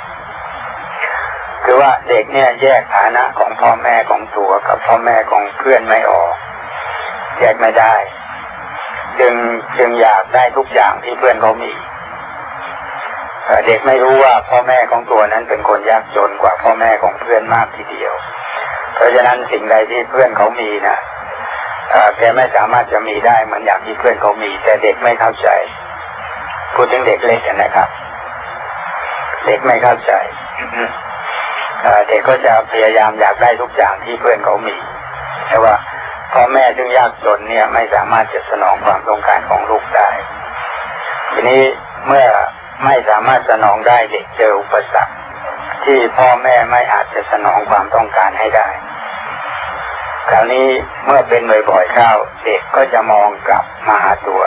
คือว่าเด็กเนี่ยแยกฐานะของพ่อแม่ของตัวกับพ่อแม่ของเพื่อนไม่ออกแยกไม่ได้จึงจึงอยากได้ทุกอย่างที่เพื่อนเขามีเด็กไม่รู้ว่าพ่อแม่ของตัวนั้นเป็นคนยากจนกว่าพ่อแม่ของเพื่อนมากทีเดียวเพราะฉะนั้นสิ่งใดที่เพื่อนเขามีนะแกไม่สามารถจะมีได้เหมือนอย่างที่เพื่อนเขามีแต่เด็กไม่เข้าใจพูดถึงเด็กเล็กนะครับเด็กไม่เข้าใจเด็กก็จะพยายามอยากได้ทุกอย่างที่เพื่อนเขามีแต่ว่าพ่อแม่ซึ่งยากจนเนี่ยไม่สามารถจะสนองความต้องการของลูกได้ทีนี้เมื่อไม่สามารถสนองได้เด็กเจออุปสรรคที่พ่อแม่ไม่อาจจะสนองความต้องการให้ได้คราวนี้เมื่อเป็นบ่อยๆเข้าเด็กก็จะมองกลับมาหาตัว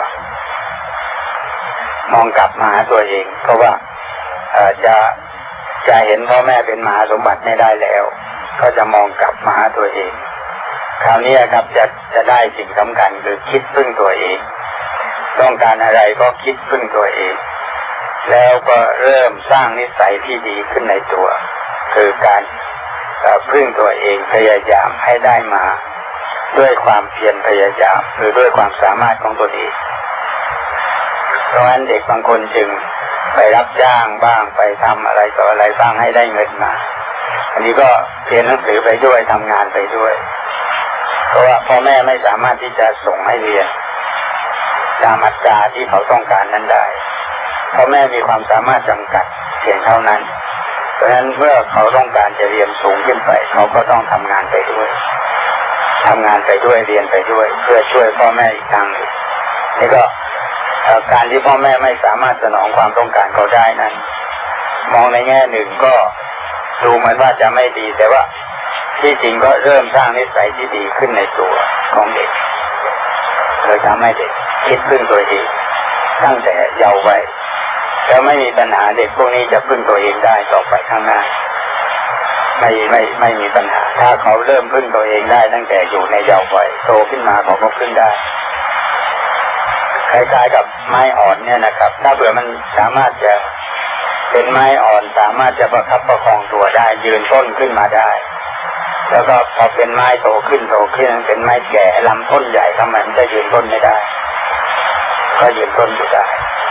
มองกลับมาหาตัวเองเพราะว่าจะจะเห็นพ่อแม่เป็นมหาสมบัติไม่ได้แล้วก็จะมองกลับมาหาตัวเองคราวนี้ครับจะจะได้สิ่งสำคัญคือคิดพึ่งตัวเองต้องการอะไรก็คิดพึ่งตัวเองแล้วก็เริ่มสร้างนิสัยที่ดีขึ้นในตัวคือการพึ่งตัวเองพยายามให้ได้มาด้วยความเพียรพยายามหรือด้วยความสามารถของตัวเองเพราะฉะนั้นเด็กบางคนจึงไปรับจ้างบ้างไปทำอะไรต่ออะไรบ้างให้ได้เงินมาอันนี้ก็เรียนหนังสือไปด้วยทำงานไปด้วยเพราะว่าพ่อแม่ไม่สามารถที่จะส่งให้เรียนตามอัตราที่เขาต้องการนั้นได้พ่อแม่มีความสามารถจำกัดเพียงเท่านั้นเพราะฉะนั้นเมื่อเขาต้องการจะเรียนสูงขึ้นไปเขาก็ต้องทำงานไปด้วยทำงานไปด้วยเรียนไปด้วยเพื่อช่วยพ่อแม่อีกทางหนึ่งนี่ก็การที่พ่อแม่ไม่สามารถสนองความต้องการเขาได้นั้นมองในแง่หนึ่งก็ดูเหมือนว่าจะไม่ดีแต่ว่าที่จริงก็เริ่มสร้างนิสัยที่ดีขึ้นในตัวของเด็กเลยทำให้เด็กคิดพึ่งตัวเองตั้งแต่เยาว์วัยแล้วไม่มีปัญหาเด็กพวกนี้จะพึ่งตัวเองได้ต่อไปข้างหน้าไม่ไม่ไม่มีปัญหาถ้าเขาเริ่มพึ่งตัวเองได้ตั้งแต่อยู่ในเยาว์วัยโตขึ้นมาเขาก็พึ่งได้คคล้ายๆกับไม้อ่อนเนี่ยนะครับถ้าเผื่อมันสามารถจะเป็นไม้อ่อนสามารถจะประคับประคองตัวได้ยืนต้นขึ้นมาได้แล้วก็พอเป็นไม้โตขึ้นโตขึ้นเป็นไม้แก่ลำต้นใหญ่ทำไมมันจะยืนต้นไม่ได้ก็ยืนต้นอยู่ได้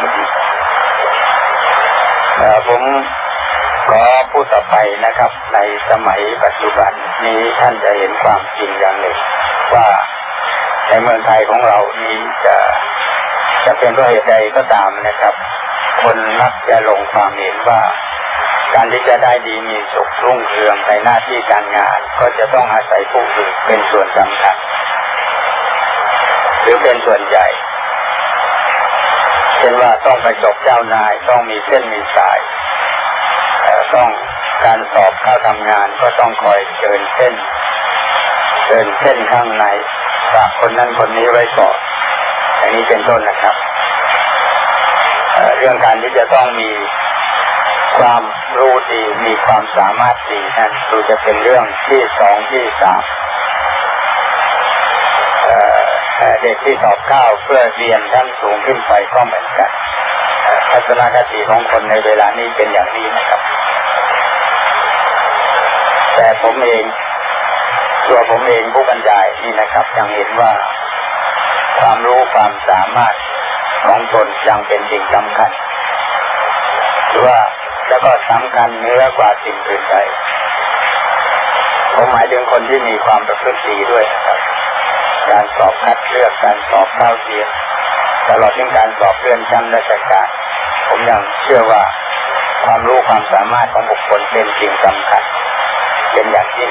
ผมขอพูดต่อไปนะครับในสมัยปัจจุบันนี้ท่านจะเห็นความจริงอย่างหนึ่งว่าในเมืองไทยของเรานี้จะจะเป็นเพราะเหตุใดก็ตามนะครับคนมักจะลงความเห็นว่าการที่จะได้ดีมีสุขรุ่งเรืองในหน้าที่การงานก็จะต้องอาศัยผู้อื่นเป็นส่วนสำคัญหรือเป็นส่วนใหญ่เช่นว่าต้องไปจบเจ้านายต้องมีเส้นมีสายต้องการสอบเข้าทำงานก็ต้องคอยเดินเส้นเดินเส้นข้างในฝากคนนั้นคนนี้ไว้ก่อนอย่างนี้เป็นต้นนะครับเรื่องการที่จะต้องมีความรู้ดีมีความสามารถดีนั้นดูจะเป็นเรื่องที่สองที่สามเด็กที่สอบเข้าเพื่อเรียนชั้นสูงขึ้นไปก็เหมือนกันทัศนคติของคนในเวลานี้เป็นอย่างนี้นะครับแต่ผมเองตัวผมเองผู้บรรยายนี่นะครับยังเห็นว่าความรู้ความสามารถของตนยังเป็นสิ่งสำคัญหรือว่าแล้วก็สำคัญเหนือกว่าสิ่งอื่นใดผมหมายถึงคนที่มีความประพฤติดีด้วยนะครับการสอบคัดเลือกการสอบเข้าเรียนตลอดถึงการสอบเลื่อนชั้นราชการผมยังเชื่อว่าความรู้ความสามารถของบุคคลเป็นสิ่งสำคัญเป็นอย่างยิ่ง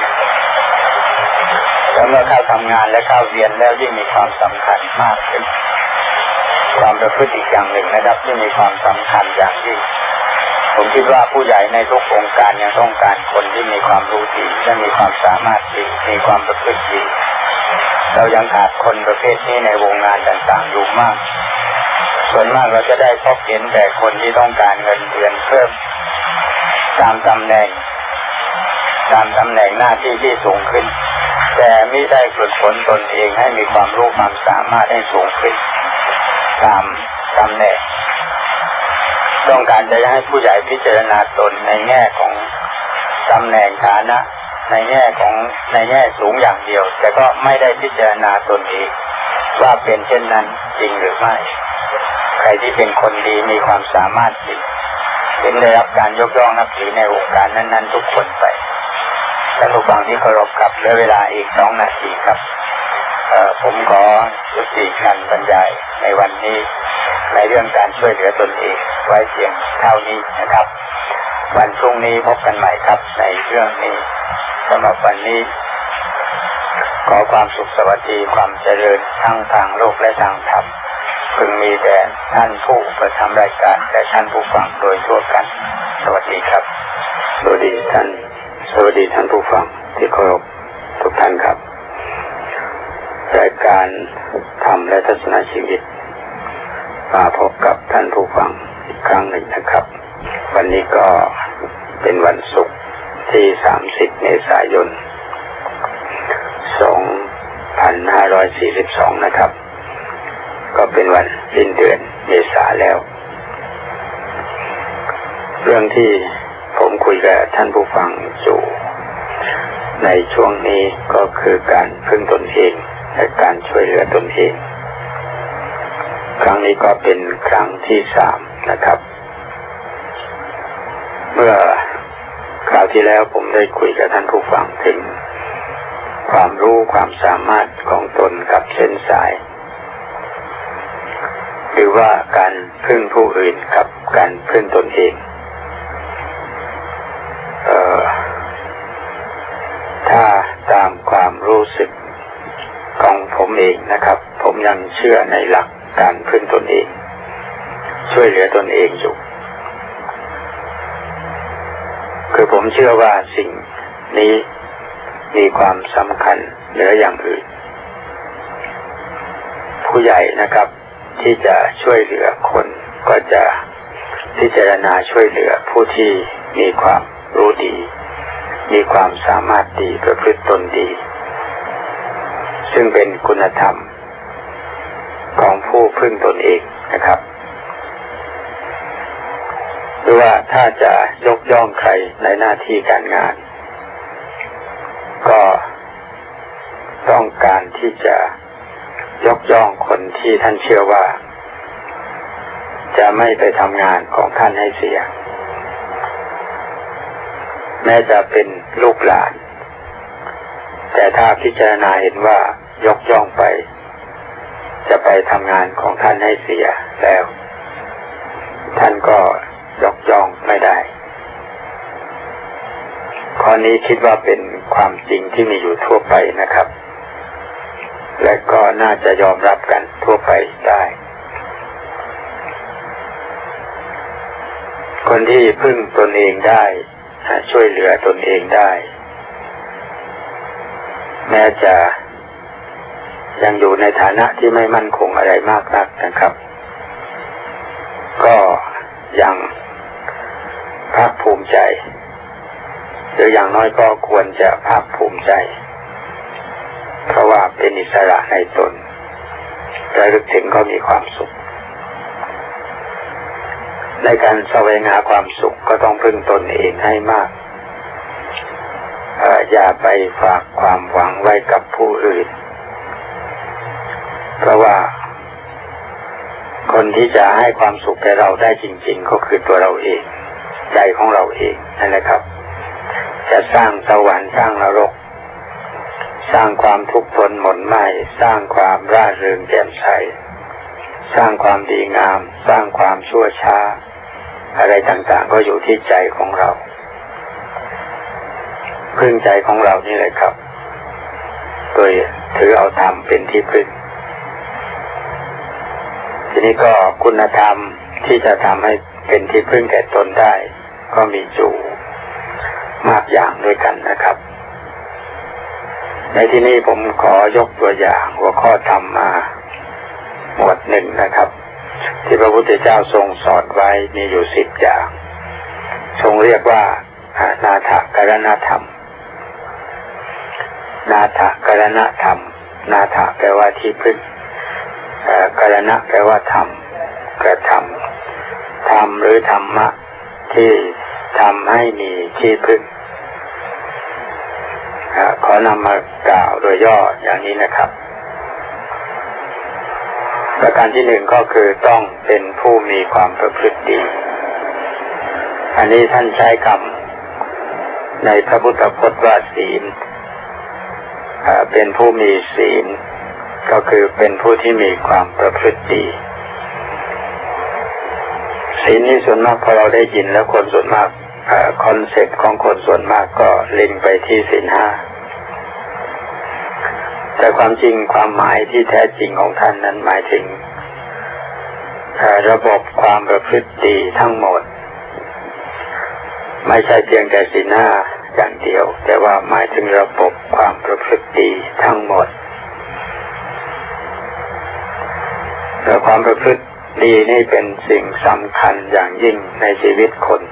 แล้วเมื่อเข้าทำงานและเข้าเรียนแล้วยิ่งมีความสำคัญมากขึ้นความประพฤติอีกอย่างหนึ่งนะครับที่มีความสำคัญอย่างยิ่งผมคิดว่าผู้ใหญ่ในทุกองค์การยังต้องการคนที่มีความรู้ดีและมีความสามารถดีมีความประพฤติดีเรายังขาดคนประเภทนี้ในวงงานต่างๆอยู่มากส่วนมากเราจะได้พบเห็นแต่คนที่ต้องการเงินเดือนเพิ่มตามตำแหน่งตามตำแหน่งหน้าที่ที่สูงขึ้นแต่ไม่ได้ฝึกฝนตนเองให้มีความรู้ความสามารถให้สูงขึ้นตามตำแหน่งต้องการจะให้ผู้ใหญ่พิจารณาตนในแง่ของตำแหน่งฐานะในแง่ของในแง่สูงอย่างเดียวแต่ก็ไม่ได้พิจารณาตนเองว่าเป็นเช่นนั้นจริงหรือไม่ใครที่เป็นคนดีมีความสามารถดีเป็นได้รับการยกย่องนับถือในวงการนั้นๆทุกคนไปท่านผู้ฟังที่เคารพครับเหลือเวลาอีกสองนาทีครับเอ่อผมขอยุติการบรรยายในวันนี้ในเรื่องการช่วยเหลือตนเองไว้เพียงเท่านี้นะครับวันพรุ่งนี้พบกันใหม่ครับในเรื่องนี้สำหรับวันนี้ขอความสุขสวัสดีความเจริญทั้งทางโลกและทางธรรมพึงมีแด่ท่านผู้ประทำรายการและท่านผู้ฟังโดยทั่วกันสวัสดีครับสวัสดีท่านสวัสดีท่านผู้ฟังที่เคารพทุกท่านครับรายการธรรมและทัศนชีวิตมาพบกับท่านผู้ฟังอีกครั้งหนึ่งนะครับวันนี้ก็เป็นวันศุกร์ที่สามสิบเมษายนสองพันห้าร้อยสี่สิบสองนะครับก็เป็นวันสิ้นเดือนเมษาแล้วเรื่องที่ผมคุยกับท่านผู้ฟังอยู่ในช่วงนี้ก็คือการพึ่งตนเองและการช่วยเหลือตนเองครั้งนี้ก็เป็นครั้งที่สามนะครับเมื่อคราวที่แล้วผมได้คุยกับท่านผู้ฟังถึงความรู้ความสามารถของตนกับเส้นสายหรือว่าการพึ่งผู้อื่นกับการพึ่งตนเองเอ่อถ้าตามความรู้สึกของผมเองนะครับผมยังเชื่อในหลักการพึ่งตนเองช่วยเหลือตนเองอยู่คือผมเชื่อว่าสิ่งนี้มีความสำคัญเหนืออย่างอื่นผู้ใหญ่นะครับที่จะช่วยเหลือคนก็จะพิจารณาช่วยเหลือผู้ที่มีความรู้ดีมีความสามารถดีประพฤติตนดีซึ่งเป็นคุณธรรมของผู้พึ่งตนเองนะครับหรือว่าถ้าจะยกย่องใครในหน้าที่การงานก็ต้องการที่จะยกย่องคนที่ท่านเชื่อว่าจะไม่ไปทำงานของท่านให้เสียแม้จะเป็นลูกหลานแต่ถ้าพิจารณาเห็นว่ายกย่องไปจะไปทำงานของท่านให้เสียแล้วท่านก็ยกย่องไม่ได้ข้อนี้คิดว่าเป็นความจริงที่มีอยู่ทั่วไปนะครับและก็น่าจะยอมรับกันทั่วไปได้คนที่พึ่งตนเองได้ช่วยเหลือตนเองได้แม้จะยังอยู่ในฐานะที่ไม่มั่นคงอะไรมากนักนะครับก็ยังภาคภูมิใจหรืออย่างน้อยก็ควรจะภาคภูมิใจเพราะว่าเป็นอิสระในตนระลึกถึงก็มีความสุขในการแสวงหาความสุขก็ต้องพึ่งตนเองให้มากอย่าไปฝากความหวังไว้กับผู้อื่นเพราะว่าคนที่จะให้ความสุขแก่เราได้จริงๆก็คือตัวเราเองใจของเราเองนั่นแหละครับจะสร้างสวรรค์สร้างนรกสร้างความทุกข์ทนหม่นไหม้สร้างความร่าเริงแจ่มใสสร้างความดีงามสร้างความชั่วช้าอะไรต่างๆก็อยู่ที่ใจของเราพึ่งใจของเรานี่เลยครับโดยถือเอาธรรมเป็นที่พึ่งทีนี้ก็คุณธรรมที่จะทำให้เป็นที่พึ่งแก่ตนได้ก็มีอยู่มากอย่างด้วยกันนะครับในที่นี้ผมขอยกตัวอย่างหัวข้อธรรมมาหมวดหนึ่งนะครับที่พระพุทธเจ้าทรงสอนไว้มีอยู่สิบอย่างทรงเรียกว่านาถกรณธรรมนาถกรณธรรมนาถแปลว่าที่พึ่งกรณะแปลว่าธรรมกระทำธรรมหรือธรรมะที่ทำให้มีที่พึ่งขอนำมากล่าวโดยย่ออย่างนี้นะครับประการที่หนึ่งก็คือต้องเป็นผู้มีความประพฤติดีอันนี้ท่านใช้คำในพระพุทธพจน์ว่าศีลเป็นผู้มีศีลก็คือเป็นผู้ที่มีความประพฤติดีศีลนี้ส่วนมากพอเราได้ยินแล้วคนส่วนมากคอนเซ็ปต์ของคนส่วนมากก็เล็งไปที่ศีลห้าแต่ความจริงความหมายที่แท้จริงของท่านนั้นหมายถึงระบบความประพฤติดีทั้งหมดไม่ใช่เพียงแต่ศีลห้าอย่างเดียวแต่ว่าหมายถึงระบบความประพฤติดีทั้งหมดแต่ความประพฤติดีนี่เป็นสิ่งสำคัญอย่างยิ่งในชีวิตคน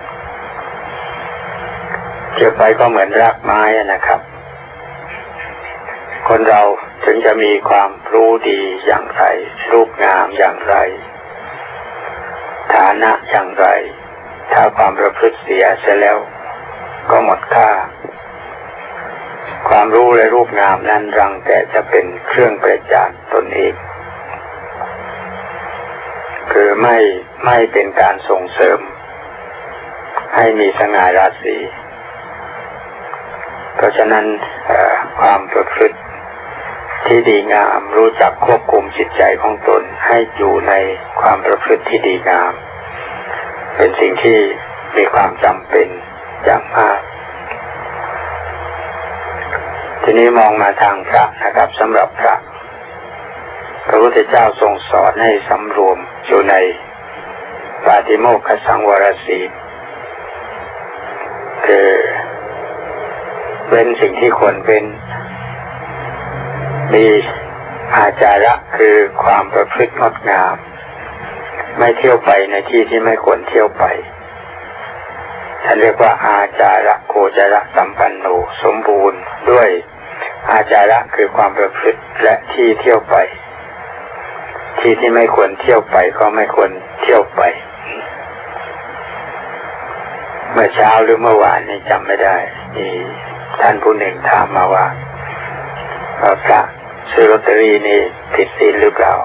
เทียบไปก็เหมือนรากไม้นะครับคนเราถึงจะมีความรู้ดีอย่างไรรูปงามอย่างไรฐานะอย่างไรถ้าความประพฤติเสียเสียแล้วก็หมดค่าความรู้และรูปงามนั้นรังแต่จะเป็นเครื่องประจานตนเองคือไม่ไม่เป็นการส่งเสริมให้มีสง่าราศีเพราะฉะนั้นความประพฤติที่ดีงามรู้จักควบคุมจิตใจของตนให้อยู่ในความประพฤติที่ดีงามเป็นสิ่งที่มีความจำเป็นอย่างมากทีนี้มองมาทางพระนะครับสำหรับพระพระพุทธเจ้าทรงสอนให้สำรวมอยู่ในปาติโมกขสังวรศีลคือเว้นสิ่งที่ควรเว้นมีอาจาระคือความประพฤติงดงามไม่เที่ยวไปในที่ที่ไม่ควรเที่ยวไปท่านเรียกว่าอาจาระโคจระสัมปันโนสมบูรณ์ด้วยอาจาระคือความประพฤติและที่เที่ยวไปที่ที่ไม่ควรเที่ยวไปก็ไม่ควรเที่ยวไปเมื่อเช้าหรือเมื่อวานนี้จำไม่ได้มีท่านผู้หนึ่งถามมาว่าพระซื้อลอตเตอรี่นี่ผิดศีลหรือเปล่า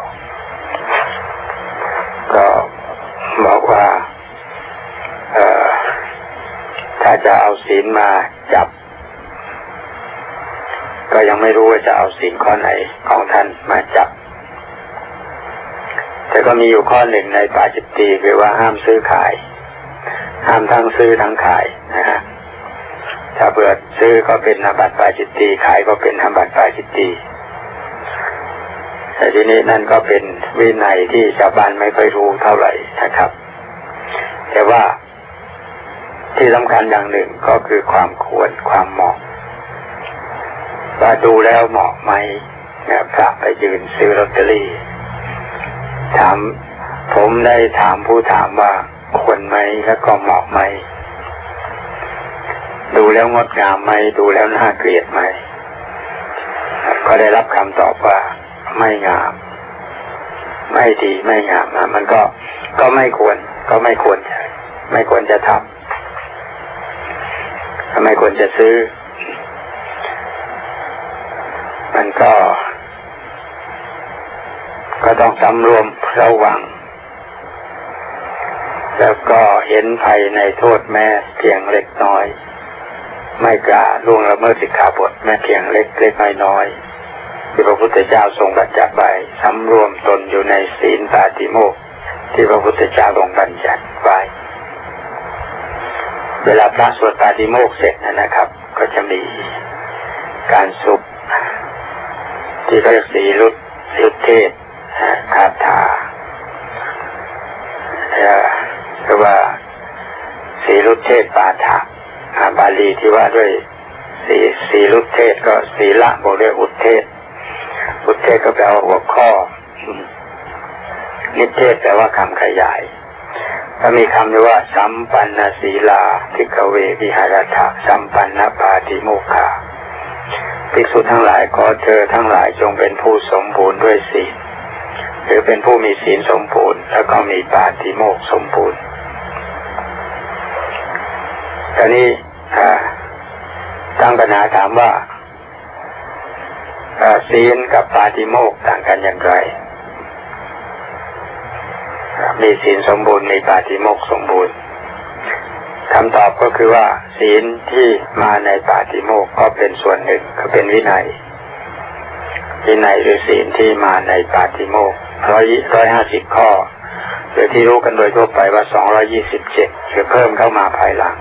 ก็บอกว่าเอ่อถ้าจะเอาศีลมาจับก็ยังไม่รู้ว่าจะเอาศีลข้อไหนของท่านมาจับแต่ก็มีอยู่ข้อหนึ่งในปาจิตตีคือว่าห้ามซื้อขายห้ามทั้งซื้อทั้งขายนะฮะถ้าเปิดซื้อก็เป็นอาบัติปาจิตตีขายก็เป็นอาบัติปาจิตตีแต่ทีนี้นั่นก็เป็นวินัยที่ชาวบ้านไม่ค่อยรู้เท่าไหร่นะครับแต่ว่าที่สำคัญอย่างหนึ่งก็คือความควรความเหมาะว่าดูแล้วเหมาะไหมเนี่ยพระไปยืนซื้อลอตเตอรี่ถามผมได้ถามผู้ถามว่าควรไหมแล้วก็เหมาะไหมดูแล้วงดงามไหมดูแล้วน่าเกลียดไหมก็ได้รับคำตอบว่าไม่งามไม่ดีไม่งามนะมันก็ก็ไม่ควรก็ไม่ควรจะไม่ควรจะทำไม่ควรจะซื้อมันก็ก็ต้องสำรวมระวังแล้วก็เห็นภัยในโทษแม้เพียงเล็กน้อยไม่กล้าล่วงละเมิดสิกขาบทแม้เพียงเล็กเล็กน้อยๆที่พระพุทธเจ้าทรงบัญญัติไว้สำรวมตนอยู่ในศีลปาติโมกข์ที่พระพุทธเจ้าทรงบัญญัติไว้เวลาพระสวดปาติโมกข์เสร็จนะครับก็จะมีการสุบที่เรียกสีรุตรุตเทศคาถาหรือว่าสีรุตเทศปาฐะบาลีที่ว่าด้วยสีสีรุตเทศก็ศีละบวกด้วยอุทเทศอุทเทศก็แปลว่าหัวข้อนิเทศแปลว่าคำขยายถ้ามีคำที่ว่าสัมปันนศีลาภิกขเววิหารถะสัมปันนปาติโมกขาภิกษุทั้งหลายขอเธอทั้งหลายจงเป็นผู้สมบูรณ์ด้วยศีลหรือเป็นผู้มีศีลสมบูรณ์แล้วก็มีปาติโมกข์สมบูรณ์ตอนนี้ตั้งปัญหาถามว่าศีลกับปาติโมกข์ต่างกันอย่างไรมีศีลสมบูรณ์มีปาติโมกข์สมบูรณ์คำตอบก็คือว่าศีลที่มาในปาติโมกข์ก็เป็นส่วนหนึ่งก็เป็นวินัยวินัยหรือศีลที่มาในปาติโมกข์ร้อยร้อยห้าสิบข้อหรือที่รู้กันโดยทั่วไปว่าสองร้อยยี่สิบเจ็ดคือเพิ่มเข้ามาภายหลัง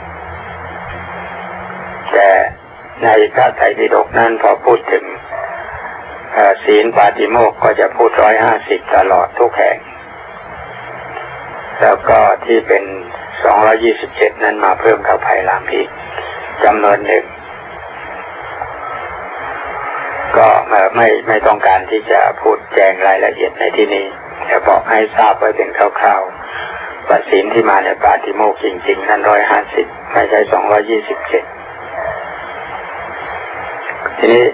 แต่ในพระไตรปิฎกนั้นพอพูดถึงศีลปาติโมกข์ก็จะพูดร้อยห้าสิบตลอดทุกแห่งแล้วก็ที่เป็นสองร้อยยี่สิบเจ็ดนั้นมาเพิ่มเข้าภายหลังอีกจำนวนหนึ่งก็ไม่ไม่ต้องการที่จะพูดแจงรายละเอียดในที่นี้แต่บอกให้ทราบไว้เป็นคร่าวๆว่าศีลที่มาในปาติโมกข์จริงๆนั้นร้อยห้าสิบไม่ใช่สองร้อยยี่สิบเจ็ดทีนี้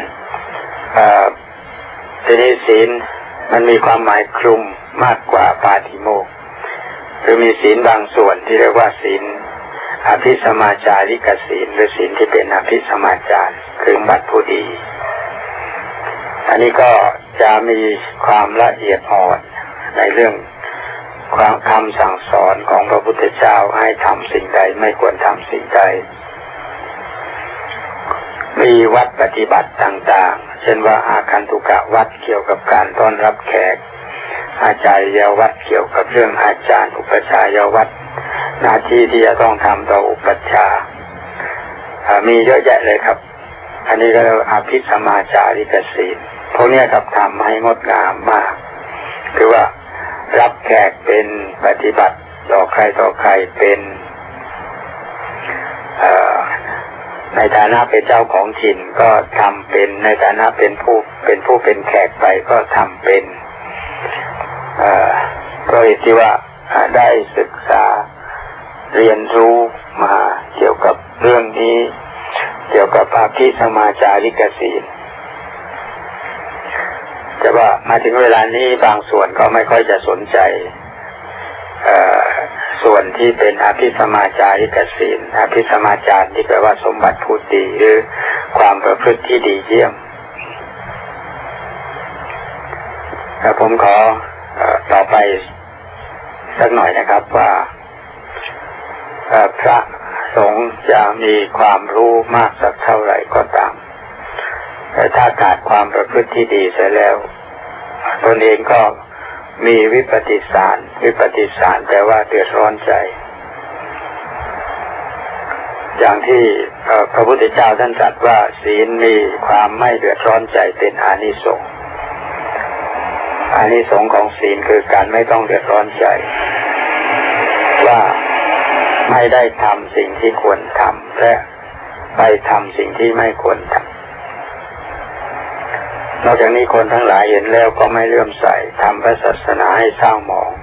ทีนี้ศีลมันมีความหมายคลุมมากกว่าปาติโมกข์คือมีศีลบางส่วนที่เรียกว่าศีลอภิสมาจาริกศีลหรือศีลที่เป็นอภิสมาจารคือบัตรผู้ดีอันนี้ก็จะมีความละเอียดอ่อนในเรื่องความคำสั่งสอนของพระพุทธเจ้าให้ทำสิ่งใดไม่ควรทำสิ่งใดมีวัดปฏิบัติต่างๆเช่นว่าอาคันตุกะวัดเกี่ยวกับการต้อนรับแขกอาจารยวัดเกี่ยวกับเรื่องอาจารย์อุปชายวัดหน้าที่ที่จะต้องทำต่ออุปัชฌาย์มีเยอะแยะเลยครับอันนี้ก็เรียกว่าอภิสมาจาริกศีลพวกนี้ครับทำให้งดงามมากคือว่ารับแขกเป็นปฏิบัติต่อใครต่อใครเป็นในฐานะเป็นเจ้าของถิ่นก็ทำเป็นในฐานะเป็นผู้เป็นผู้เป็นแขกไปก็ทำเป็นก็เห็นที่ว่าได้ศึกษาเรียนรู้มาเกี่ยวกับเรื่องนี้เกี่ยวกับอภิสมาจาริกศีลแต่ว่ามาถึงเวลานี้บางส่วนก็ไม่ค่อยจะสนใจส่วนที่เป็นอภิสมาจาริกศีลอภิสมาจารที่แปลว่าสมบัติผู้ดีหรือความประพฤติที่ดีเยี่ยมผมขอต่อไปสักหน่อยนะครับว่าพระสงฆ์จะมีความรู้มากสักเท่าไหร่ก็ตามแต่ถ้าขาดความประพฤติที่ดีเสียแล้วตนเองก็มีวิปฏิสารวิปฏิสารแปลว่าเดือดร้อนใจอย่างที่พระพุทธเจ้าท่านตรัสว่าศีลมีความไม่เดือดร้อนใจเป็นอานิสงส์อานิสงส์ของศีลคือการไม่ต้องเดือดร้อนใจว่าไม่ได้ทำสิ่งที่ควรทำและไปทำสิ่งที่ไม่ควรทำนอกจากนี้คนทั้งหลายเห็นแล้วก็ไม่เลื่อมใสทำพระศาสนาให้เศร้าหมอง